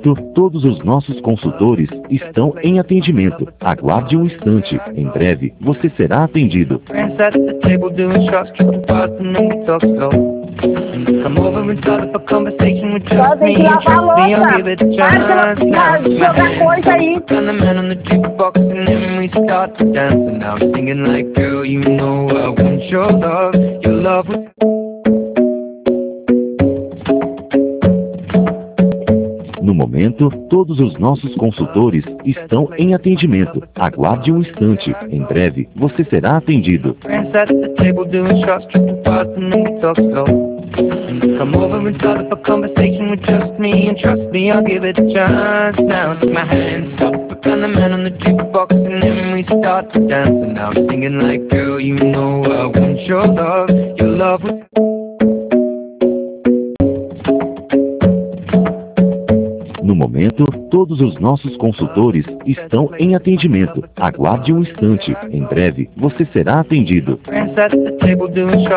momento, todos os nossos consultores estão em atendimento. Aguarde um instante. Em breve, você será atendido. Friends at the table doing shots, tripping fast, and then we talk slow. Come over and start up a conversation with just me. And trust me, I'll give it a chance. Now it's my hands up and the man on the jukebox, and then we start to dance. And now I'm singing like, girl, you know I want your love. Your love was... No momento, todos os nossos consultores estão em atendimento. Aguarde um instante. Em breve, você será atendido. Friends at the table doing shots, tripping fast, and then we talk slow. Come over and start up a conversation with just me. And trust me, I'll give it a chance. Now take my hands up and the man on the jukebox, and then we start to dance. And now I'm singing like, girl, you know I want your love. Your love was... No momento, todos os nossos consultores estão em atendimento. Aguarde um instante. Em breve, você será atendido. Friends at the table doing shots.